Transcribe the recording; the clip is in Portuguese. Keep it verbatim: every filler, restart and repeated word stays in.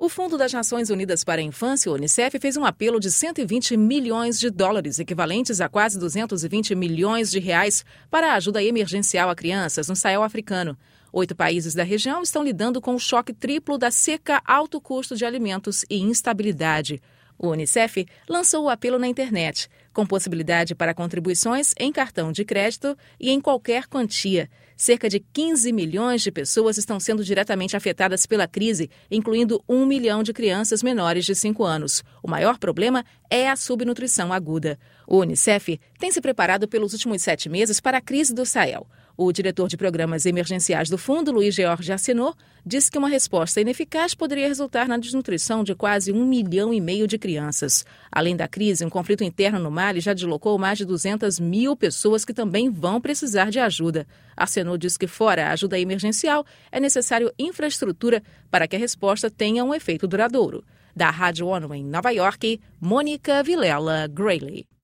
O Fundo das Nações Unidas para a Infância, o Unicef, fez um apelo de cento e vinte milhões de dólares, equivalentes a quase duzentos e vinte milhões de reais, para a ajuda emergencial a crianças no Sahel africano. Oito países da região estão lidando com o choque triplo da seca, alto custo de alimentos e instabilidade. O Unicef lançou o apelo na internet, com possibilidade para contribuições em cartão de crédito e em qualquer quantia. Cerca de quinze milhões de pessoas estão sendo diretamente afetadas pela crise, incluindo um milhão de crianças menores de cinco anos. O maior problema é a subnutrição aguda. O Unicef tem se preparado pelos últimos sete meses para a crise do Sahel. O diretor de programas emergenciais do fundo, Luiz George Arsenault, disse que uma resposta ineficaz poderia resultar na desnutrição de quase um milhão e meio de crianças. Além da crise, um conflito interno no Mali já deslocou mais de duzentas mil pessoas que também vão precisar de ajuda. Arsenault disse que, fora a ajuda emergencial, é necessário infraestrutura para que a resposta tenha um efeito duradouro. Da Rádio ONU em Nova York, Mônica Vilela Grayley.